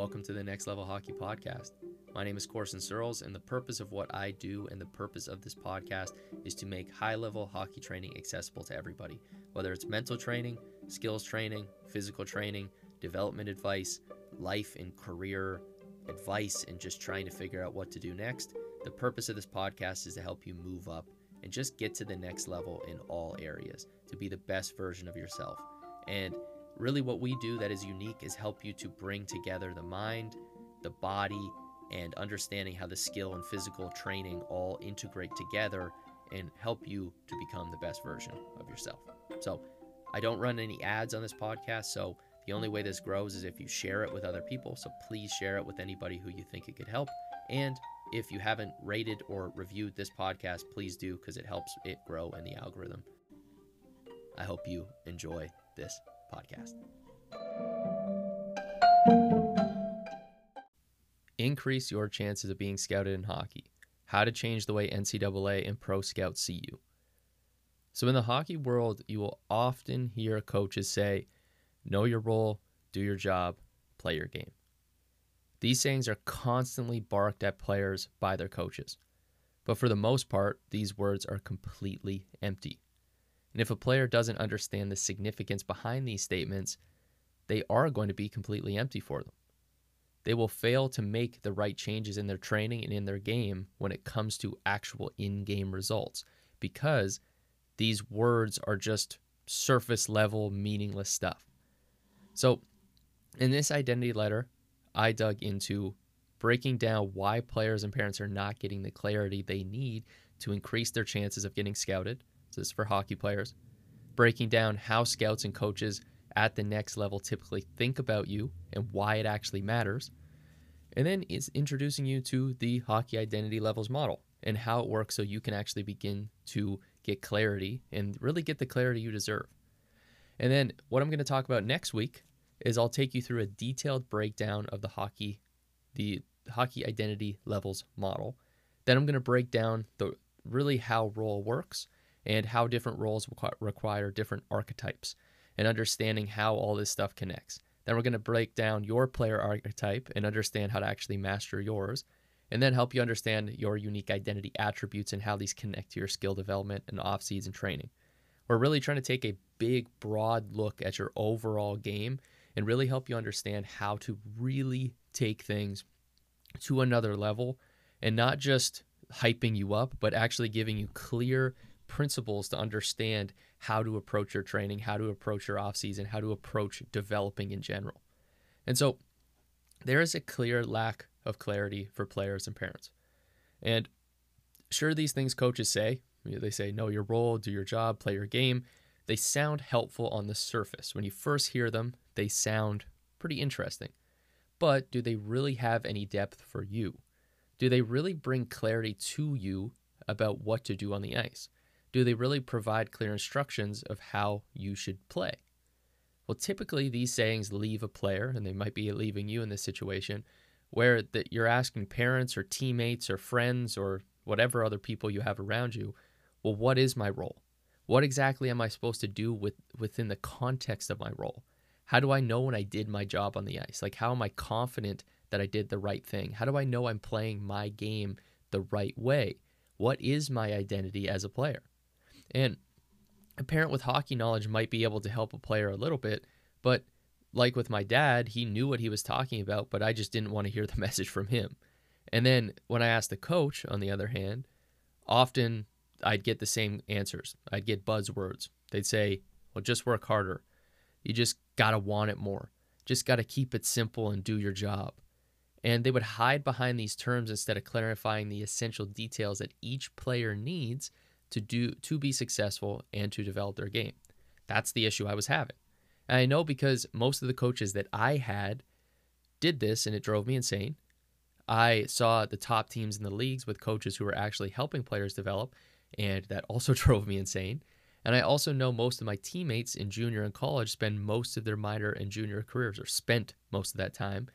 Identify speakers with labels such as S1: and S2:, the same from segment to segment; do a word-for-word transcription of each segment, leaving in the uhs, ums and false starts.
S1: Welcome to the Next Level Hockey Podcast. My name is Corson Searles, and the purpose of what I do and the purpose of this podcast is to make high-level hockey training accessible to everybody, whether it's mental training, skills training, physical training, development advice, life and career advice, and just trying to figure out what to do next. The purpose of this podcast is to help you move up and just get to the next level in all areas, to be the best version of yourself. And really what we do that is unique is help you to bring together the mind, the body, and understanding how the skill and physical training all integrate together and help you to become the best version of yourself. So I don't run any ads on this podcast, so the only way this grows is if you share it with other people. So please share it with anybody who you think it could help. And if you haven't rated or reviewed this podcast, please do, because it helps it grow in the algorithm. I hope you enjoy this podcast. Increase your chances of being scouted in hockey. How to change the way N C double A and pro scouts see you. So in the hockey world, you will often hear coaches say, know your role, do your job, play your game. These sayings are constantly barked at players by their coaches. But for the most part, these words are completely empty. And if a player doesn't understand the significance behind these statements, they are going to be completely empty for them. They will fail to make the right changes in their training and in their game when it comes to actual in-game results, because these words are just surface level, meaningless stuff. So in this identity letter, I dug into breaking down why players and parents are not getting the clarity they need to increase their chances of getting scouted. So this is for hockey players. Breaking down how scouts and coaches at the next level typically think about you and why it actually matters. And then is introducing you to the hockey identity levels model and how it works so you can actually begin to get clarity and really get the clarity you deserve. And then what I'm going to talk about next week is I'll take you through a detailed breakdown of the hockey, the hockey identity levels model. Then I'm going to break down the really how role works and how different roles require different archetypes and understanding how all this stuff connects. Then we're going to break down your player archetype and understand how to actually master yours, and then help you understand your unique identity attributes and how these connect to your skill development and off-season training. We're really trying to take a big, broad look at your overall game and really help you understand how to really take things to another level and not just hyping you up, but actually giving you clear principles to understand how to approach your training, how to approach your off-season, how to approach developing in general. And so there is a clear lack of clarity for players and parents. And sure, these things coaches say, they say, know your role, do your job, play your game. They sound helpful on the surface. When you first hear them, they sound pretty interesting. But do they really have any depth for you? Do they really bring clarity to you about what to do on the ice? Do they really provide clear instructions of how you should play? Well, typically these sayings leave a player, and they might be leaving you in this situation, where that you're asking parents or teammates or friends or whatever other people you have around you, well, what is my role? What exactly am I supposed to do with within the context of my role? How do I know when I did my job on the ice? Like, how am I confident that I did the right thing? How do I know I'm playing my game the right way? What is my identity as a player? And a parent with hockey knowledge might be able to help a player a little bit, but like with my dad, he knew what he was talking about, but I just didn't want to hear the message from him. And then when I asked the coach, on the other hand, often I'd get the same answers. I'd get buzzwords. They'd say, well, just work harder. You just got to want it more. Just got to keep it simple and do your job. And they would hide behind these terms instead of clarifying the essential details that each player needs to do to be successful and to develop their game. That's the issue I was having. And I know because most of the coaches that I had did this, and it drove me insane. I saw the top teams in the leagues with coaches who were actually helping players develop, and that also drove me insane. And I also know most of my teammates in junior and college spend most of their minor and junior careers, or spent most of that time,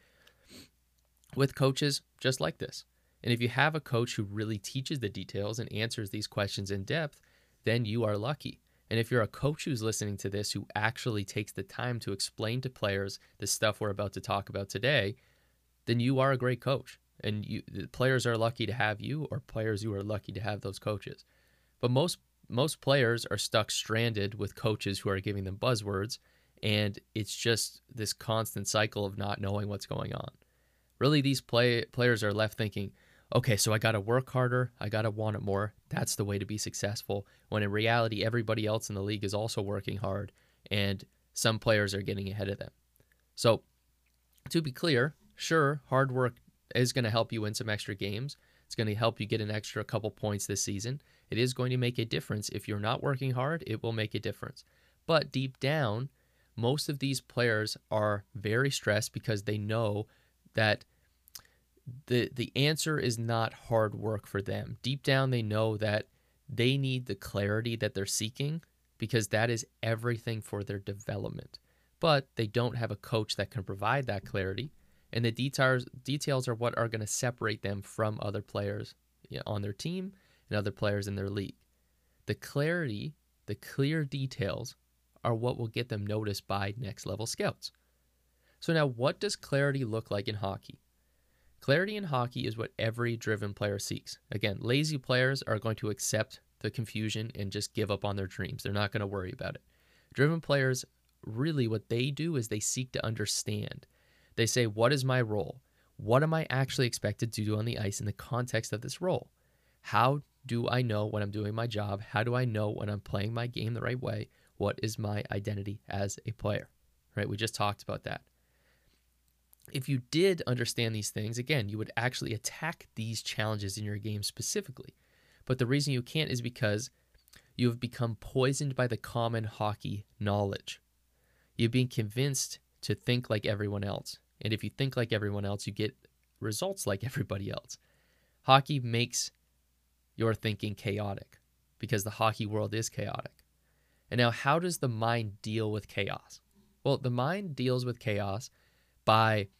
S1: with coaches just like this. And if you have a coach who really teaches the details and answers these questions in depth, then you are lucky. And if you're a coach who's listening to this who actually takes the time to explain to players the stuff we're about to talk about today, then you are a great coach. And you, the players are lucky to have you, or players who are lucky to have those coaches. But most most players are stuck stranded with coaches who are giving them buzzwords, and it's just this constant cycle of not knowing what's going on. Really, these play players are left thinking, okay, so I got to work harder, I got to want it more. That's the way to be successful. When in reality, everybody else in the league is also working hard, and some players are getting ahead of them. So, to be clear, sure, hard work is going to help you win some extra games. It's going to help you get an extra couple points this season. It is going to make a difference. If you're not working hard, it will make a difference. But deep down, most of these players are very stressed because they know that the the answer is not hard work for them. Deep down, they know that they need the clarity that they're seeking because that is everything for their development. But they don't have a coach that can provide that clarity. And the details details are what are going to separate them from other players on their team and other players in their league. The clarity, the clear details are what will get them noticed by next level scouts. So now, what does clarity look like in hockey? Clarity in hockey is what every driven player seeks. Again, lazy players are going to accept the confusion and just give up on their dreams. They're not going to worry about it. Driven players, really what they do is they seek to understand. They say, what is my role? What am I actually expected to do on the ice in the context of this role? How do I know when I'm doing my job? How do I know when I'm playing my game the right way? What is my identity as a player? Right? We just talked about that. If you did understand these things, again, you would actually attack these challenges in your game specifically. But the reason you can't is because you have become poisoned by the common hockey knowledge. You've been convinced to think like everyone else. And if you think like everyone else, you get results like everybody else. Hockey makes your thinking chaotic because the hockey world is chaotic. And now, how does the mind deal with chaos? Well, the mind deals with chaos by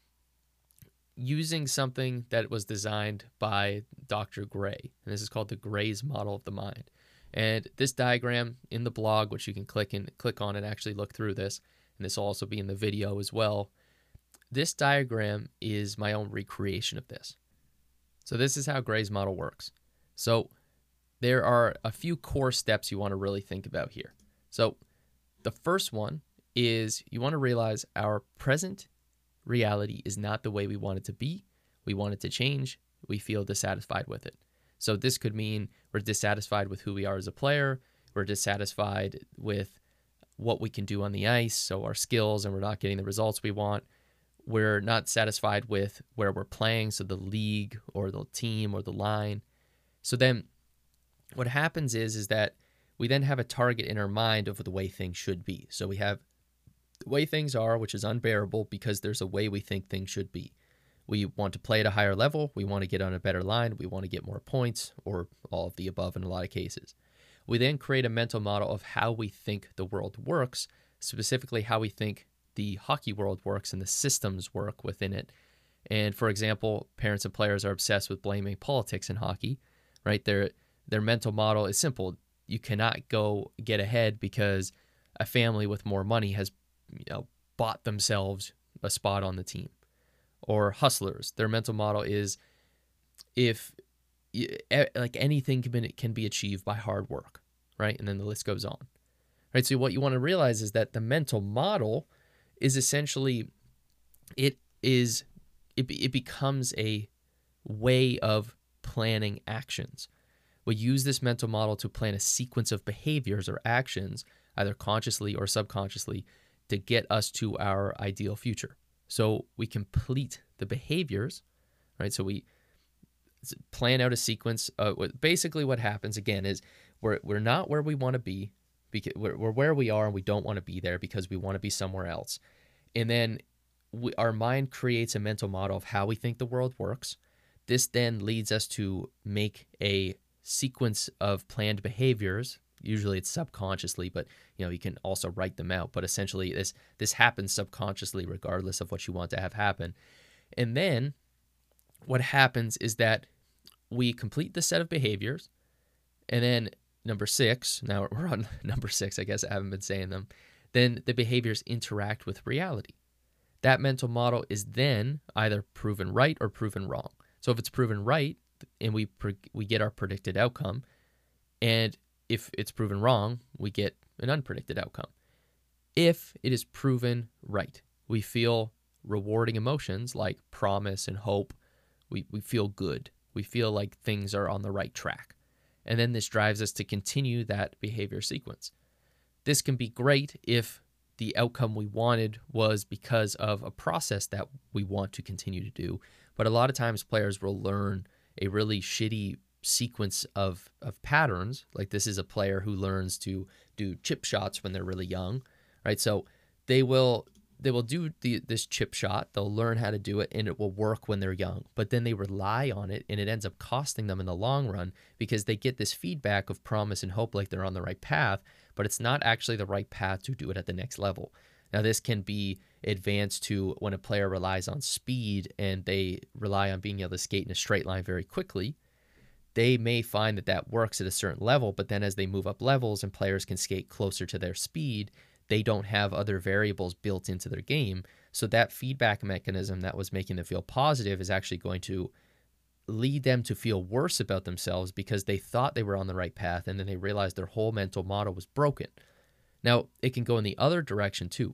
S1: using something that was designed by Doctor Gray. And this is called the Gray's model of the mind. And this diagram in the blog, which you can click and click on and actually look through this, and this will also be in the video as well. This diagram is my own recreation of this. So this is how Gray's model works. So there are a few core steps you want to really think about here. So the first one is you want to realize our present reality is not the way we want it to be. We want it to change. We feel dissatisfied with it. So this could mean we're dissatisfied with who we are as a player. We're dissatisfied with what we can do on the ice, so our skills, and we're not getting the results we want. We're not satisfied with where we're playing, so the league or the team or the line. So then what happens is, is that we then have a target in our mind of the way things should be. So we have the way things are, which is unbearable because there's a way we think things should be. We want to play at a higher level. We want to get on a better line. We want to get more points, or all of the above in a lot of cases. We then create a mental model of how we think the world works, specifically how we think the hockey world works and the systems work within it. And for example, parents and players are obsessed with blaming politics in hockey, right? Their their mental model is simple. You cannot go get ahead because a family with more money has, you know, bought themselves a spot on the team. Or hustlers, their mental model is if like anything can be, can be achieved by hard work, right? And then the list goes on, right? So what you want to realize is that the mental model is essentially, it is, it, it becomes a way of planning actions. We use this mental model to plan a sequence of behaviors or actions, either consciously or subconsciously, to get us to our ideal future. So we complete the behaviors, right? So we plan out a sequence. Uh, basically what happens, again, is we're, we're not where we want to be. Because we're, we're where we are and we don't want to be there because we want to be somewhere else. And then we, our mind creates a mental model of how we think the world works. This then leads us to make a sequence of planned behaviors. Usually it's subconsciously, but you know, you can also write them out. But essentially this this happens subconsciously regardless of what you want to have happen. And then what happens is that we complete the set of behaviors. And then number six, now we're on number six, I guess I haven't been saying them. Then the behaviors interact with reality. That mental model is then either proven right or proven wrong. So if it's proven right and we we get our predicted outcome, and if it's proven wrong, we get an unpredicted outcome. If it is proven right, we feel rewarding emotions like promise and hope. We, we feel good. We feel like things are on the right track. And then this drives us to continue that behavior sequence. This can be great if the outcome we wanted was because of a process that we want to continue to do. But a lot of times players will learn a really shitty sequence of, of patterns. Like this is a player who learns to do chip shots when they're really young, right? So they will they will do the, this chip shot. They'll learn how to do it, and it will work when they're young. But then they rely on it, and it ends up costing them in the long run because they get this feedback of promise and hope like they're on the right path, but it's not actually the right path to do it at the next level. Now, this can be advanced to when a player relies on speed and they rely on being able to skate in a straight line very quickly. They may find that that works at a certain level, but then as they move up levels and players can skate closer to their speed, they don't have other variables built into their game. So that feedback mechanism that was making them feel positive is actually going to lead them to feel worse about themselves because they thought they were on the right path, and then they realized their whole mental model was broken. Now, it can go in the other direction too.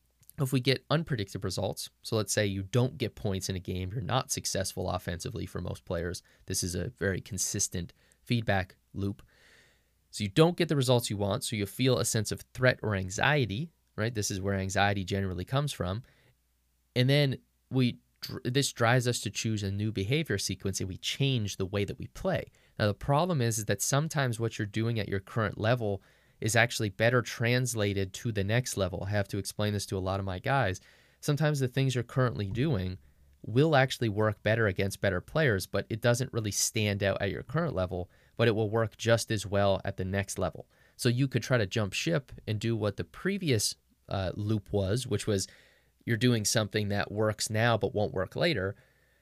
S1: If we get unpredictable results, so let's say you don't get points in a game, you're not successful offensively for most players. This is a very consistent feedback loop. So you don't get the results you want, so you feel a sense of threat or anxiety, right? This is where anxiety generally comes from. And then we this drives us to choose a new behavior sequence, and we change the way that we play. Now, the problem is, is that sometimes what you're doing at your current level is actually better translated to the next level. I have to explain this to a lot of my guys. Sometimes the things you're currently doing will actually work better against better players, but it doesn't really stand out at your current level, but it will work just as well at the next level. So you could try to jump ship and do what the previous uh, loop was, which was you're doing something that works now but won't work later,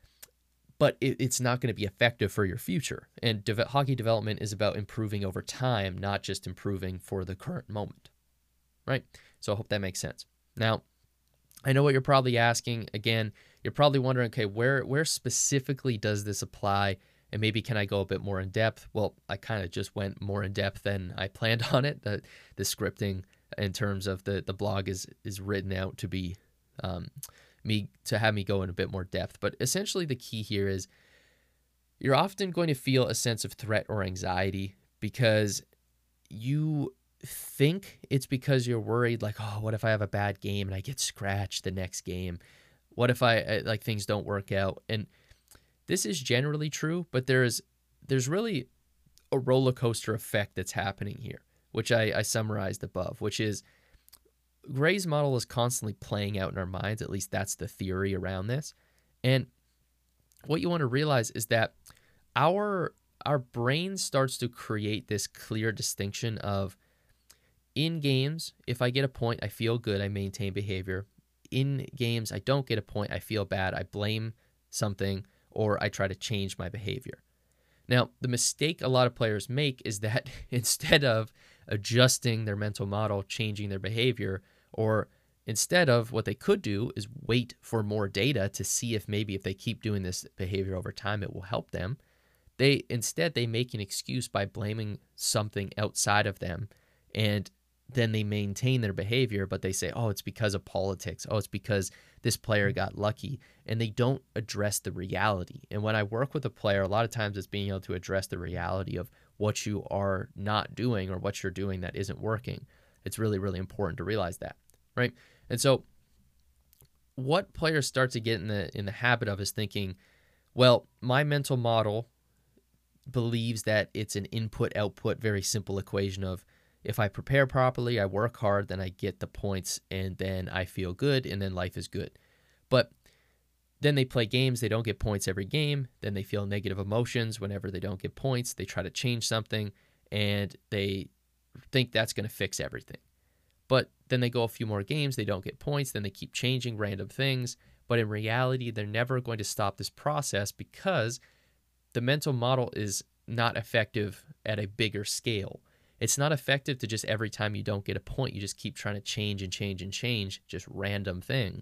S1: but it, it's not going to be effective for your future. And de- hockey development is about improving over time, not just improving for the current moment, right? So I hope that makes sense. Now, I know what you're probably asking. Again, you're probably wondering, okay, where where specifically does this apply? And maybe can I go a bit more in depth? Well, I kind of just went more in depth than I planned on it. The, the scripting in terms of the, the blog is is written out to be um, me to have me go in a bit more depth. But essentially the key here is you're often going to feel a sense of threat or anxiety because you think it's because you're worried, like, oh, what if I have a bad game and I get scratched the next game? What if I, like, things don't work out? And this is generally true, but there's there's really a roller coaster effect that's happening here, which I, I summarized above, which is Gray's model is constantly playing out in our minds. At least that's the theory around this. And what you want to realize is that our our brain starts to create this clear distinction of, in games, if I get a point, I feel good, I maintain behavior. In games, I don't get a point, I feel bad, I blame something, or I try to change my behavior. Now, the mistake a lot of players make is that instead of adjusting their mental model, changing their behavior, or instead of what they could do is wait for more data to see if maybe if they keep doing this behavior over time, it will help them. They instead, they make an excuse by blaming something outside of them, and then they maintain their behavior, but they say, oh, it's because of politics. Oh, it's because this player got lucky. And they don't address the reality. And when I work with a player, a lot of times it's being able to address the reality of what you are not doing or what you're doing that isn't working. It's really, really important to realize that, right? And so what players start to get in the in the habit of is thinking, well, my mental model believes that it's an input-output, very simple equation of, if I prepare properly, I work hard, then I get the points, and then I feel good, and then life is good. But then they play games, they don't get points every game, then they feel negative emotions whenever they don't get points, they try to change something, and they think that's going to fix everything. But then they go a few more games, they don't get points, then they keep changing random things, but in reality, they're never going to stop this process because the mental model is not effective at a bigger scale. It's not effective to just every time you don't get a point, you just keep trying to change and change and change just random things.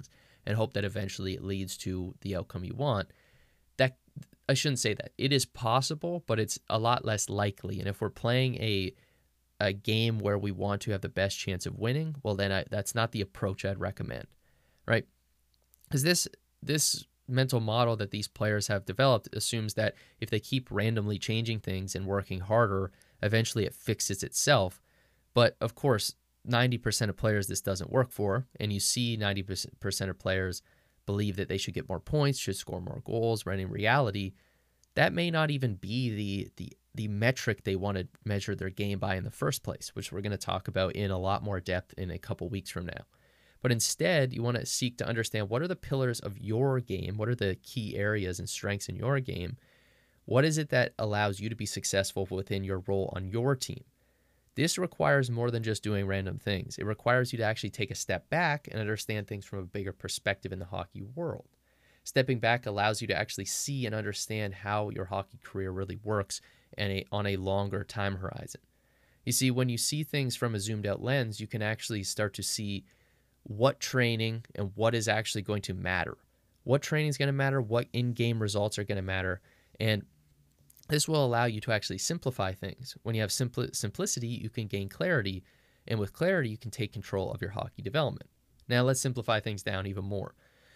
S1: and hope that eventually it leads to the outcome you want. That I shouldn't say that. It is possible, but it's a lot less likely. And if we're playing a a game where we want to have the best chance of winning, well, then I, that's not the approach I'd recommend, right? Because this this mental model that these players have developed assumes that if they keep randomly changing things and working harder, eventually it fixes itself. But of course, ninety percent of players this doesn't work for, and you see ninety percent of players believe that they should get more points, should score more goals, when in reality, that may not even be the the the metric they want to measure their game by in the first place, which we're going to talk about in a lot more depth in a couple weeks from now. But instead, you want to seek to understand what are the pillars of your game, what are the key areas and strengths in your game, what is it that allows you to be successful within your role on your team. This requires more than just doing random things. It requires you to actually take a step back and understand things from a bigger perspective in the hockey world. Stepping back allows you to actually see and understand how your hockey career really works and a, on a longer time horizon. You see, when you see things from a zoomed out lens, you can actually start to see what training and what is actually going to matter. What training is going to matter, what in-game results are going to matter, and this will allow you to actually simplify things. When you have simpli- simplicity, you can gain clarity, and with clarity, you can take control of your hockey development. Now, let's simplify things down even more.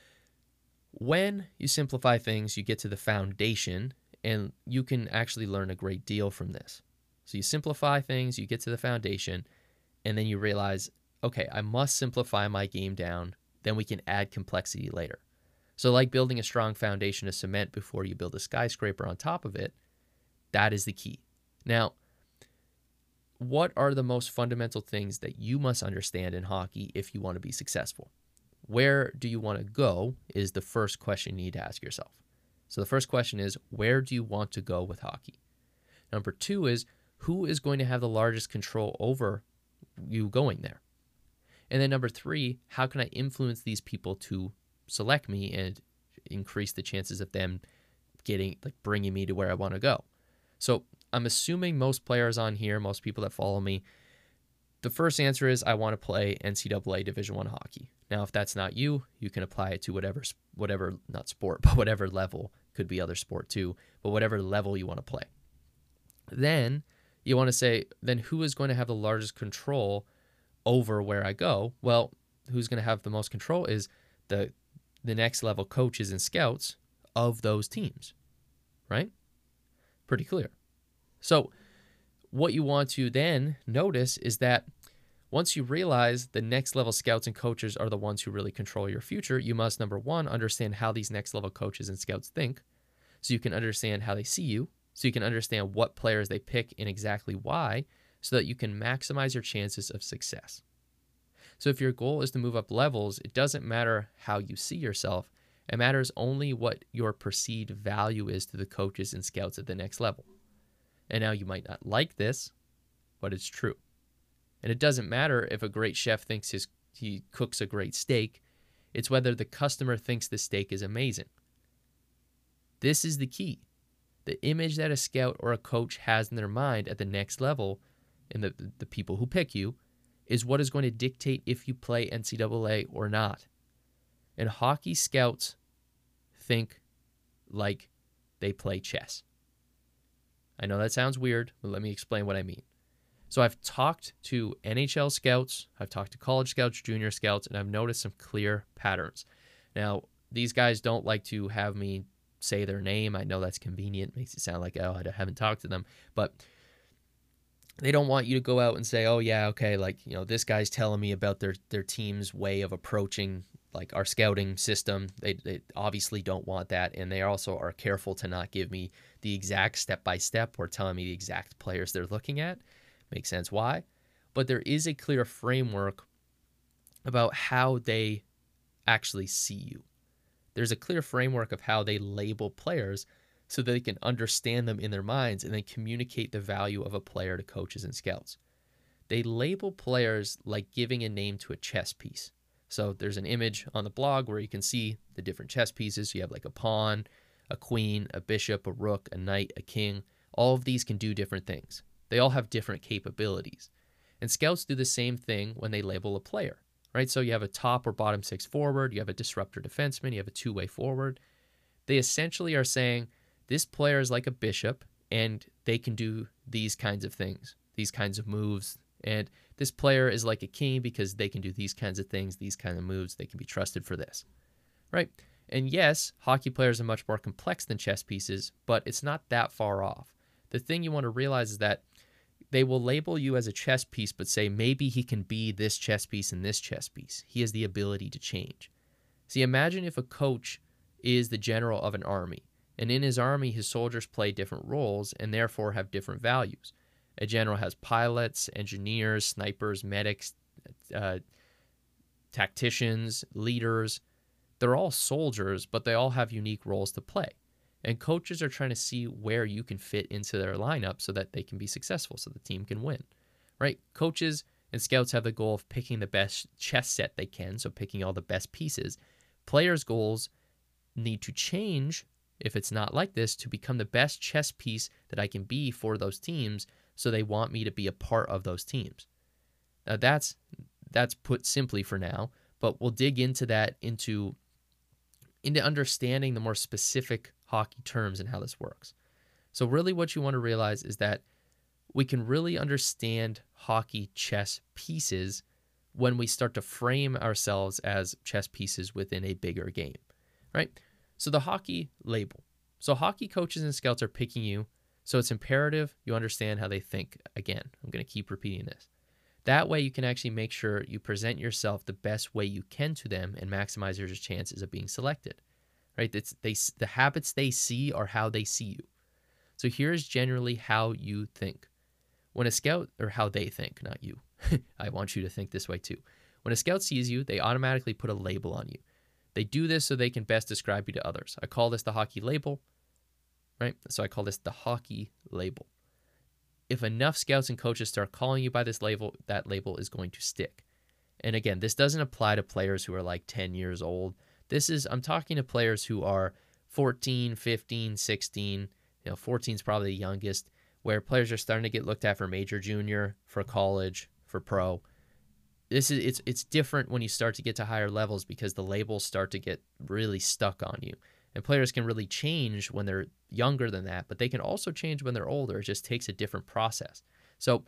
S1: When you simplify things, you get to the foundation, and you can actually learn a great deal from this. So you simplify things, you get to the foundation, and then you realize, okay, I must simplify my game down, then we can add complexity later. So like building a strong foundation of cement before you build a skyscraper on top of it, that is the key. Now, what are the most fundamental things that you must understand in hockey if you want to be successful? Where do you want to go is the first question you need to ask yourself. So the first question is, where do you want to go with hockey? Number two is, who is going to have the largest control over you going there? And then number three, how can I influence these people to select me and increase the chances of them getting, like, bringing me to where I want to go? So I'm assuming most players on here, most people that follow me, the first answer is I want to play N C double A Division One hockey. Now, if that's not you, you can apply it to whatever, whatever, not sport, but whatever level, could be other sport too, but whatever level you want to play. Then you want to say, then who is going to have the largest control over where I go? Well, who's going to have the most control is the the next level coaches and scouts of those teams, right? Pretty clear. So what you want to then notice is that once you realize the next level scouts and coaches are the ones who really control your future, you must, number one, understand how these next level coaches and scouts think, so you can understand how they see you, so you can understand what players they pick and exactly why, so that you can maximize your chances of success. So if your goal is to move up levels, it doesn't matter how you see yourself. It matters only what your perceived value is to the coaches and scouts at the next level. And now you might not like this, but it's true. And it doesn't matter if a great chef thinks his he cooks a great steak. It's whether the customer thinks the steak is amazing. This is the key. The image that a scout or a coach has in their mind at the next level, and the, the people who pick you, is what is going to dictate if you play N C double A or not. And hockey scouts think like they play chess. I know that sounds weird, but let me explain what I mean. So I've talked to N H L scouts, I've talked to college scouts, junior scouts, and I've noticed some clear patterns. Now, these guys don't like to have me say their name. I know that's convenient. Makes it sound like, oh, I haven't talked to them. But they don't want you to go out and say, oh, yeah, okay, like, you know, this guy's telling me about their, their team's way of approaching, like, our scouting system. They, they obviously don't want that, and they also are careful to not give me the exact step-by-step or telling me the exact players they're looking at. Makes sense why. But there is a clear framework about how they actually see you. There's a clear framework of how they label players so that they can understand them in their minds and then communicate the value of a player to coaches and scouts. They label players like giving a name to a chess piece. So there's an image on the blog where you can see the different chess pieces. You have like a pawn, a queen, a bishop, a rook, a knight, a king. All of these can do different things. They all have different capabilities. And scouts do the same thing when they label a player. right? So you have a top or bottom six forward, you have a disruptor defenseman, you have a two-way forward. They essentially are saying this player is like a bishop and they can do these kinds of things, these kinds of moves. And this player is like a king because they can do these kinds of things, these kinds of moves. They can be trusted for this, right? And yes, hockey players are much more complex than chess pieces, but it's not that far off. The thing you want to realize is that they will label you as a chess piece, but say maybe he can be this chess piece and this chess piece. He has the ability to change. See, imagine if a coach is the general of an army, and in his army, his soldiers play different roles and therefore have different values. A general has pilots, engineers, snipers, medics, uh, tacticians, leaders. They're all soldiers, but they all have unique roles to play. And coaches are trying to see where you can fit into their lineup so that they can be successful, so the team can win, right? Coaches and scouts have the goal of picking the best chess set they can, so picking all the best pieces. Players' goals need to change, if it's not like this, to become the best chess piece that I can be for those teams, so they want me to be a part of those teams. Now that's that's put simply for now, but we'll dig into that into into understanding the more specific hockey terms and how this works. So really what you want to realize is that we can really understand hockey chess pieces when we start to frame ourselves as chess pieces within a bigger game, right? So the hockey label. So hockey coaches and scouts are picking you, so it's imperative you understand how they think. Again, I'm going to keep repeating this. That way you can actually make sure you present yourself the best way you can to them and maximize your chances of being selected, right? It's, they, the habits they see are how they see you. So here's generally how you think. When a scout, or how they think, not you. I want you to think this way too. When a scout sees you, they automatically put a label on you. They do this so they can best describe you to others. I call this the hockey label, right? So I call this the hockey label. If enough scouts and coaches start calling you by this label, that label is going to stick. And again, this doesn't apply to players who are like ten years old. This is, I'm talking to players who are fourteen, fifteen, sixteen, you know, fourteen is probably the youngest, where players are starting to get looked at for major, junior, for college, for pro. This is it's it's different when you start to get to higher levels because the labels start to get really stuck on you. And players can really change when they're younger than that, but they can also change when they're older. It just takes a different process. So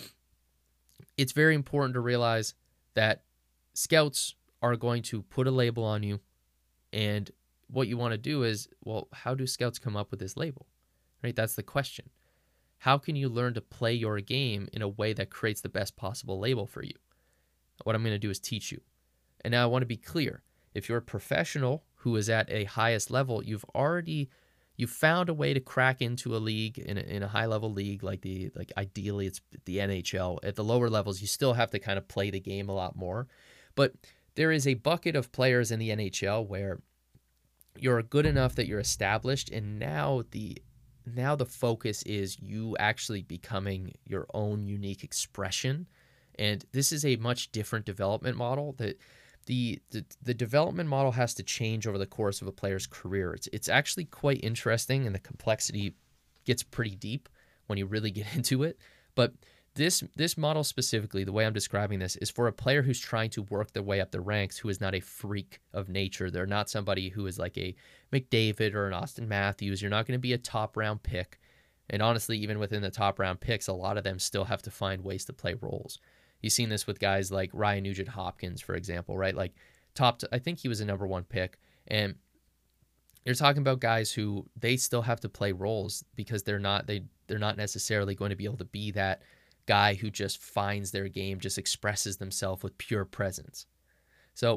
S1: it's very important to realize that scouts are going to put a label on you. And what you want to do is, well, how do scouts come up with this label? Right? That's the question. How can you learn to play your game in a way that creates the best possible label for you? What I'm going to do is teach you. And now I want to be clear. If you're a professional who is at a highest level, you've already you've found a way to crack into a league in a, in a high level league like the like ideally it's the N H L. At the lower levels, you still have to kind of play the game a lot more. But there is a bucket of players in the N H L where you're good enough that you're established, and now the now the focus is you actually becoming your own unique expression. And this is a much different development model. That the, the the development model has to change over the course of a player's career. It's it's actually quite interesting, and the complexity gets pretty deep when you really get into it. But this this model specifically, the way I'm describing this, is for a player who's trying to work their way up the ranks, who is not a freak of nature. They're not somebody who is like a McDavid or an Austin Matthews. You're not going to be a top round pick. And honestly, even within the top round picks, a lot of them still have to find ways to play roles. You've seen this with guys like Ryan Nugent-Hopkins, for example, right? Like top, to, I think he was a number one pick. And you're talking about guys who they still have to play roles because they're not they they're not necessarily going to be able to be that guy who just finds their game, just expresses themselves with pure presence. So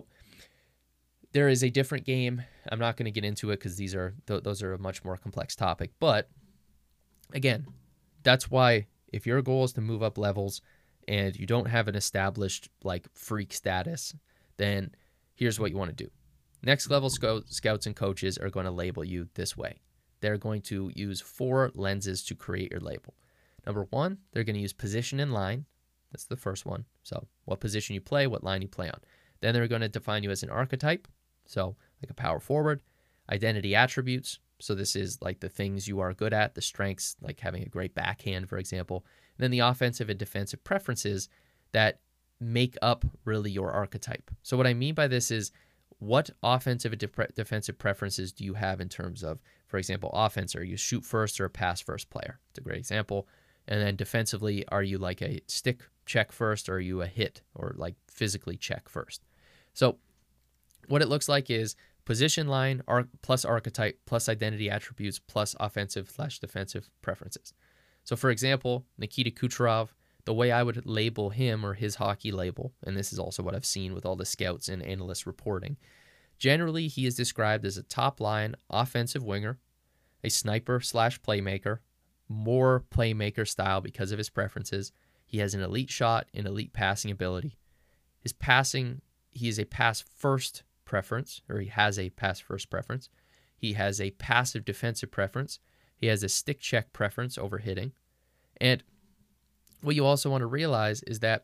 S1: there is a different game. I'm not going to get into it because these are th- those are a much more complex topic. But again, that's why if your goal is to move up levels and you don't have an established like freak status, then here's what you want to do. Next level scout, scouts and coaches are going to label you this way. They're going to use four lenses to create your label. Number one, they're going to use position and line. That's the first one. So what position you play, what line you play on. Then they're going to define you as an archetype. So like a power forward. Identity attributes. So this is like the things you are good at, the strengths, like having a great backhand, for example. And then the offensive and defensive preferences that make up really your archetype. So what I mean by this is, what offensive and def- defensive preferences do you have in terms of, for example, offense? Are you a shoot first or a pass first player? It's a great example. And then defensively, are you like a stick check first, or are you a hit or like physically check first? So what it looks like is position line arc, plus archetype plus identity attributes plus offensive slash defensive preferences. So for example, Nikita Kucherov, the way I would label him, or his hockey label, and this is also what I've seen with all the scouts and analysts reporting, generally he is described as a top line offensive winger, a sniper slash playmaker, more playmaker style because of his preferences. He has an elite shot and elite passing ability. His passing, he is a pass first preference, or he has a pass first preference. He has a passive defensive preference. He has a stick check preference over hitting. And what you also want to realize is that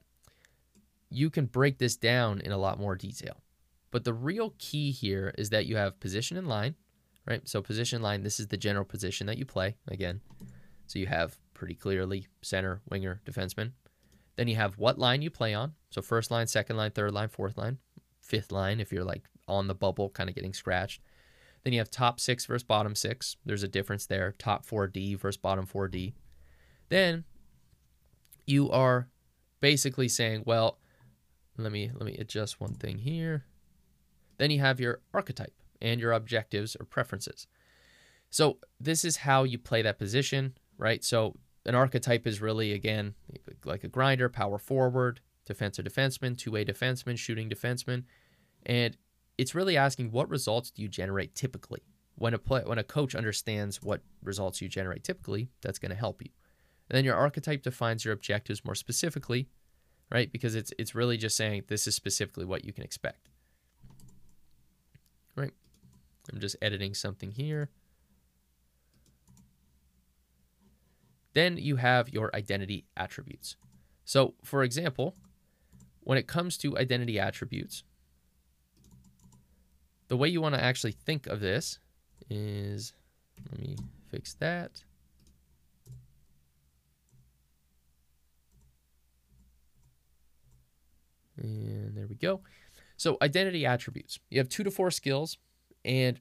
S1: you can break this down in a lot more detail. But the real key here is that you have position and line, right? So position line, this is the general position that you play, again. So you have pretty clearly center, winger, defenseman. Then you have what line you play on. So first line, second line, third line, fourth line, fifth line if you're like on the bubble, kind of getting scratched. Then you have top six versus bottom six. There's a difference there. Top four D versus bottom four D. Then you are basically saying, well, let me let me adjust one thing here. Then you have your archetype and your objectives or preferences. So this is how you play that position, right? So an archetype is really, again, like a grinder, power forward, defensive defenseman, two-way defenseman, shooting defenseman. And it's really asking, what results do you generate typically? When a play, when a coach understands what results you generate typically, that's going to help you. And then your archetype defines your objectives more specifically, right? Because it's it's really just saying this is specifically what you can expect. Right? I'm just editing something here. Then you have your identity attributes. So, for example, when it comes to identity attributes, the way you want to actually think of this is, let me fix that. And there we go. So identity attributes. You have two to four skills, and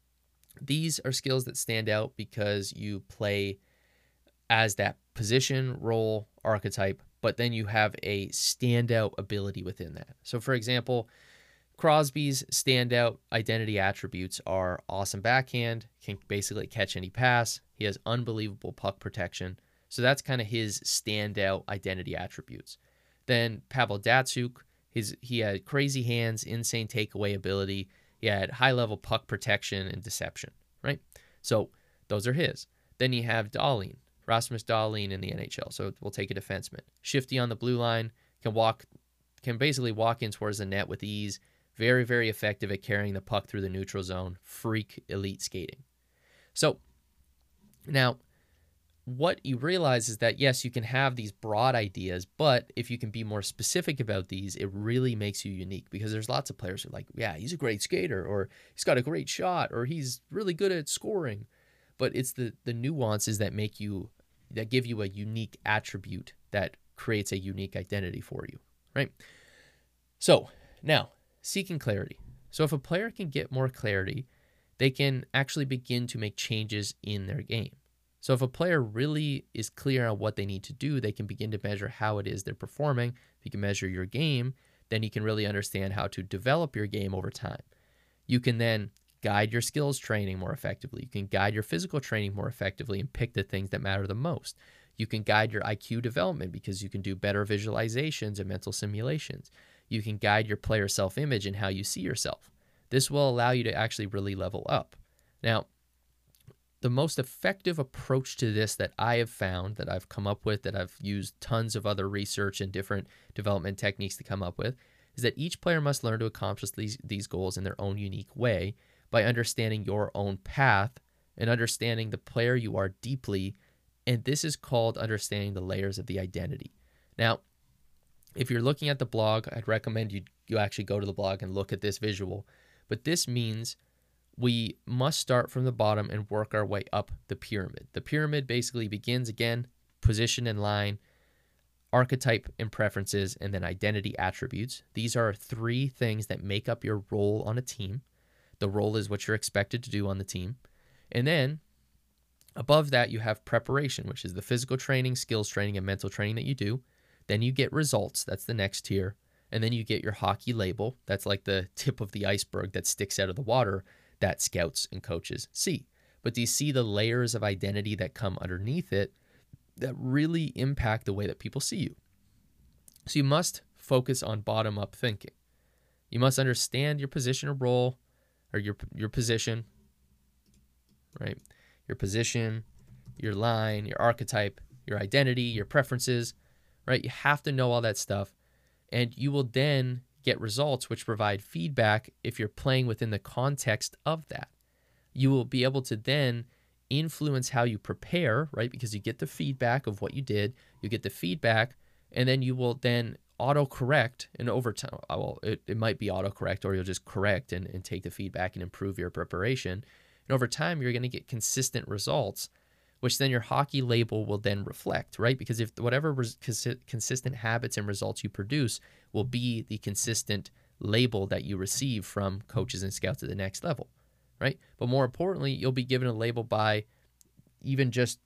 S1: these are skills that stand out because you play as that position, role, archetype, but then you have a standout ability within that. So for example, Crosby's standout identity attributes are awesome backhand, can basically catch any pass. He has unbelievable puck protection. So that's kind of his standout identity attributes. Then Pavel Datsyuk, his, he had crazy hands, insane takeaway ability. He had high-level puck protection and deception, right? So those are his. Then you have Dahlin, Rasmus Dahlin in the N H L. So we'll take a defenseman. Shifty on the blue line, can walk, can basically walk in towards the net with ease. Very, very effective at carrying the puck through the neutral zone. Freak elite skating. So now, what you realize is that, yes, you can have these broad ideas, but if you can be more specific about these, it really makes you unique, because there's lots of players who are like, yeah, he's a great skater, or he's got a great shot, or he's really good at scoring. But it's the the nuances that make you, that give you a unique attribute that creates a unique identity for you, right? So now, seeking clarity. So if a player can get more clarity, they can actually begin to make changes in their game. So if a player really is clear on what they need to do, they can begin to measure how it is they're performing. If you can measure your game, then you can really understand how to develop your game over time. You can then guide your skills training more effectively. You can guide your physical training more effectively and pick the things that matter the most. You can guide your I Q development because you can do better visualizations and mental simulations. You can guide your player self-image and how you see yourself. This will allow you to actually really level up. Now, the most effective approach to this that I have found, that I've come up with, that I've used tons of other research and different development techniques to come up with, is that each player must learn to accomplish these, these goals in their own unique way by understanding your own path and understanding the player you are deeply. And this is called understanding the layers of the identity. Now, if you're looking at the blog, I'd recommend you, you actually go to the blog and look at this visual. But this means we must start from the bottom and work our way up the pyramid. The pyramid basically begins, again, position and line, archetype and preferences, and then identity attributes. These are three things that make up your role on a team. The role is what you're expected to do on the team. And then above that, you have preparation, which is the physical training, skills training, and mental training that you do. Then you get results. That's the next tier. And then you get your hockey label. That's like the tip of the iceberg that sticks out of the water that scouts and coaches see. But do you see the layers of identity that come underneath it that really impact the way that people see you? So you must focus on bottom-up thinking. You must understand your position or role, or your your position, right? Your position, your line, your archetype, your identity, your preferences, right? You have to know all that stuff, and you will then get results which provide feedback if you're playing within the context of that. You will be able to then influence how you prepare, right? Because you get the feedback of what you did, you get the feedback, and then you will then auto-correct, and over time, well, it, it might be auto-correct, or you'll just correct and, and take the feedback and improve your preparation. And over time, you're going to get consistent results, which then your hockey label will then reflect, right? Because if whatever res- cons- consistent habits and results you produce will be the consistent label that you receive from coaches and scouts at the next level, right? But more importantly, you'll be given a label by even just,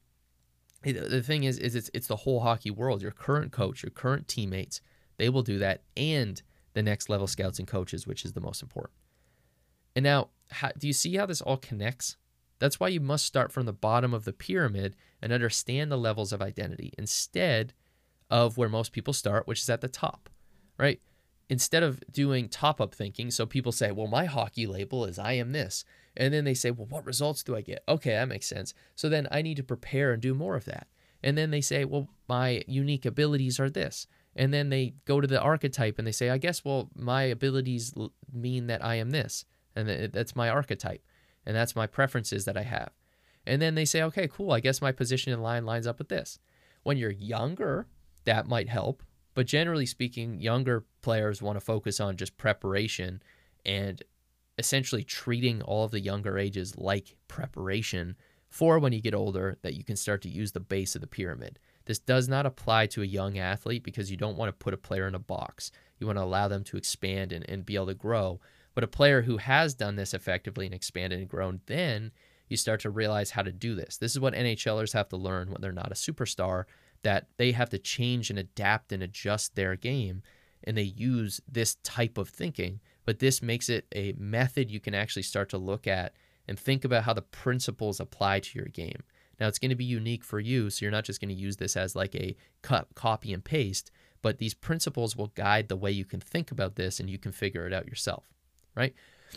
S1: the thing is, is it's, it's the whole hockey world. Your current coach, your current teammates, they will do that, and the next level scouts and coaches, which is the most important. And now, how, do you see how this all connects? That's why you must start from the bottom of the pyramid and understand the levels of identity instead of where most people start, which is at the top, right? Instead of doing top-up thinking, so people say, well, my hockey label is I am this. And then they say, well, what results do I get? Okay, that makes sense. So then I need to prepare and do more of that. And then they say, well, my unique abilities are this. And then they go to the archetype and they say, I guess, well, my abilities mean that I am this. And that's my archetype. And that's my preferences that I have. And then they say, okay, cool, I guess my position in line lines up with this. When you're younger, that might help. But generally speaking, younger players want to focus on just preparation and essentially treating all of the younger ages like preparation for when you get older, that you can start to use the base of the pyramid. This does not apply to a young athlete because you don't want to put a player in a box. You want to allow them to expand and, and be able to grow. But a player who has done this effectively and expanded and grown, then you start to realize how to do this. This is what NHLers have to learn when they're not a superstar, that they have to change and adapt and adjust their game, and they use this type of thinking. But this makes it a method you can actually start to look at and think about how the principles apply to your game. Now, it's going to be unique for you, so you're not just going to use this as like a cut, copy and paste, but these principles will guide the way you can think about this, and you can figure it out yourself, right?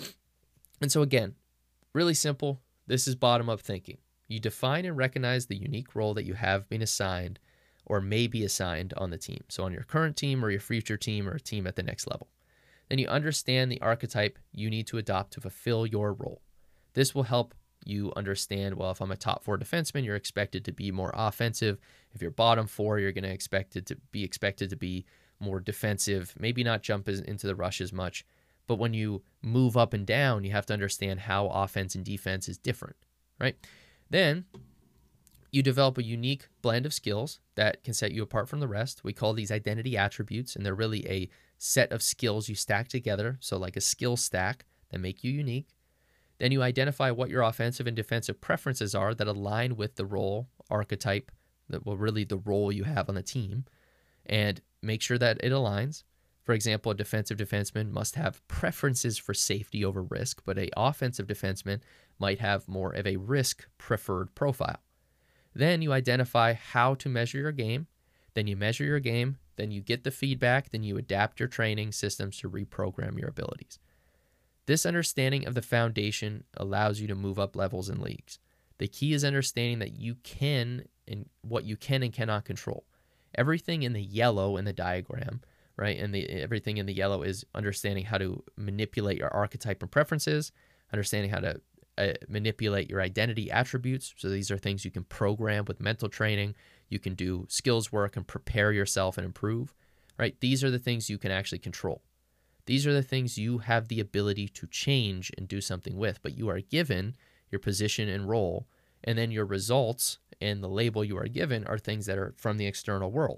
S1: And so again, really simple. This is bottom-up thinking. You define and recognize the unique role that you have been assigned or may be assigned on the team. So on your current team or your future team or a team at the next level. Then you understand the archetype you need to adopt to fulfill your role. This will help you understand, well, if I'm a top four defenseman, you're expected to be more offensive. If you're bottom four, you're going to expect it to be expected to be more defensive, maybe not jump as, into the rush as much. But when you move up and down, you have to understand how offense and defense is different, right? Then you develop a unique blend of skills that can set you apart from the rest. We call these identity attributes, and they're really a set of skills you stack together, so like a skill stack that make you unique. Then you identify what your offensive and defensive preferences are that align with the role, archetype, that well, really the role you have on the team, and make sure that it aligns. For example, a defensive defenseman must have preferences for safety over risk, but an offensive defenseman might have more of a risk-preferred profile. Then you identify how to measure your game. Then you measure your game. Then you get the feedback. Then you adapt your training systems to reprogram your abilities. This understanding of the foundation allows you to move up levels in leagues. The key is understanding that you can and what you can and cannot control. Everything in the yellow in the diagram, right? And the everything in the yellow is understanding how to manipulate your archetype and preferences, understanding how to uh, manipulate your identity attributes. So these are things you can program with mental training. You can do skills work and prepare yourself and improve, right? These are the things you can actually control. These are the things you have the ability to change and do something with, but you are given your position and role, and then your results and the label you are given are things that are from the external world.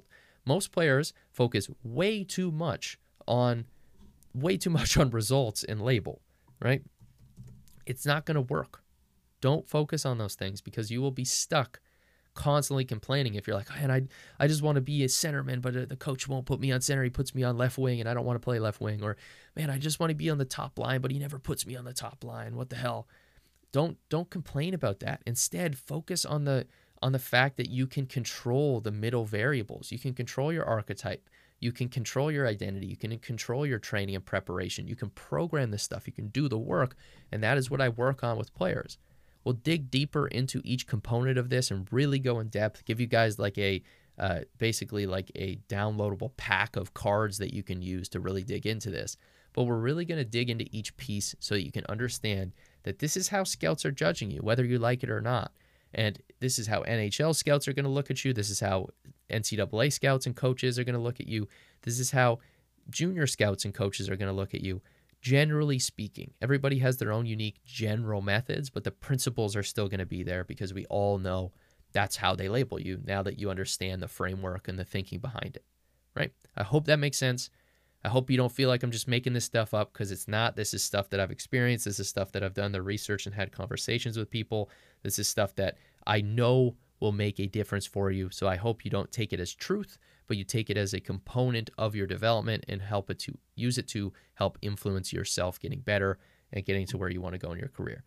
S1: Most players focus way too much on way too much on results and label, right? It's not going to work. Don't focus on those things because you will be stuck constantly complaining if you're like, man, I I just want to be a centerman, but the coach won't put me on center. He puts me on left wing and I don't want to play left wing. Or, man, I just want to be on the top line, but he never puts me on the top line. What the hell? Don't don't complain about that. Instead, focus on the on the fact that you can control the middle variables. You can control your archetype. You can control your identity. You can control your training and preparation. You can program this stuff. You can do the work. And that is what I work on with players. We'll dig deeper into each component of this and really go in depth, give you guys like a, uh, basically like a downloadable pack of cards that you can use to really dig into this. But we're really going to dig into each piece so that you can understand that this is how scouts are judging you, whether you like it or not. And this is how N H L scouts are going to look at you. This is how N C double A scouts and coaches are going to look at you. This is how junior scouts and coaches are going to look at you. Generally speaking, everybody has their own unique general methods, but the principles are still going to be there because we all know that's how they label you now that you understand the framework and the thinking behind it, right? I hope that makes sense. I hope you don't feel like I'm just making this stuff up, because it's not. This is stuff that I've experienced. This is stuff that I've done the research and had conversations with people. This is stuff that I know will make a difference for you. So I hope you don't take it as truth, but you take it as a component of your development and help it to use it to help influence yourself getting better and getting to where you want to go in your career.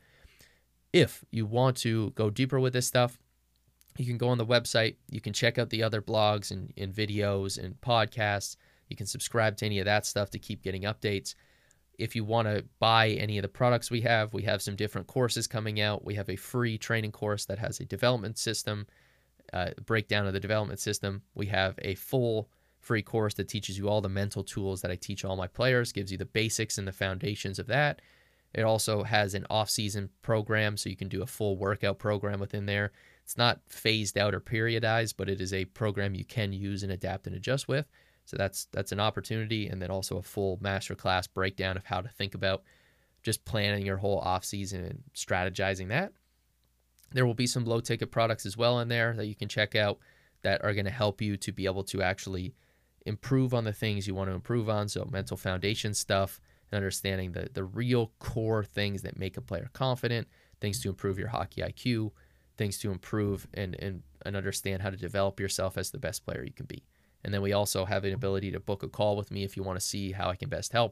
S1: If you want to go deeper with this stuff, you can go on the website. You can check out the other blogs and, and videos and podcasts. You can subscribe to any of that stuff to keep getting updates. If you want to buy any of the products we have, we have some different courses coming out. We have a free training course that has a development system, uh, breakdown of the development system. We have a full free course that teaches you all the mental tools that I teach all my players, gives you the basics and the foundations of that. It also has an off-season program, so you can do a full workout program within there. It's not phased out or periodized, but it is a program you can use and adapt and adjust with. So that's that's an opportunity, and then also a full masterclass breakdown of how to think about just planning your whole off season and strategizing that. There will be some low ticket products as well in there that you can check out that are going to help you to be able to actually improve on the things you want to improve on. So mental foundation stuff and understanding the the real core things that make a player confident, things to improve your hockey I Q, things to improve and and, and understand how to develop yourself as the best player you can be. And then we also have an ability to book a call with me if you want to see how I can best help.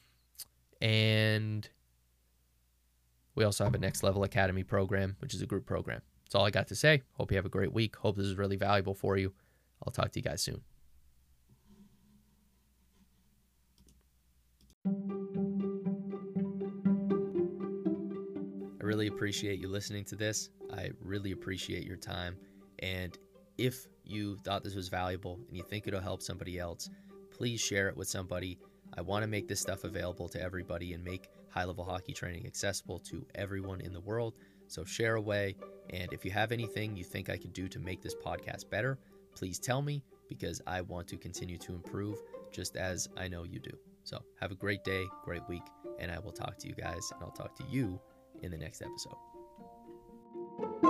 S1: And we also have a Next Level Academy program, which is a group program. That's all I got to say. Hope you have a great week. Hope this is really valuable for you. I'll talk to you guys soon. I really appreciate you listening to this. I really appreciate your time. And if you thought this was valuable and you think it'll help somebody else, please share it with somebody. I want to make this stuff available to everybody and make high-level hockey training accessible to everyone in the world. So share away. And if you have anything you think I could do to make this podcast better, please tell me, because I want to continue to improve just as I know you do. So have a great day, great week, and I will talk to you guys, and I'll talk to you in the next episode.